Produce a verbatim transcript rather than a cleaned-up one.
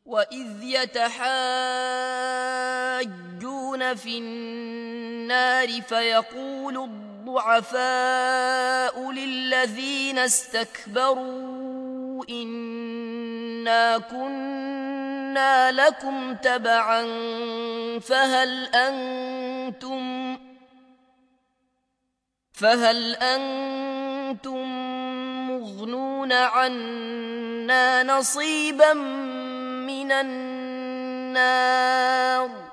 وإذ يتحاجون في النار فيقول الضعفاء للذين استكبروا إنا كنا لكم تبعا فهل أنتم فهل أنتم مغنون عنا نصيبا من النار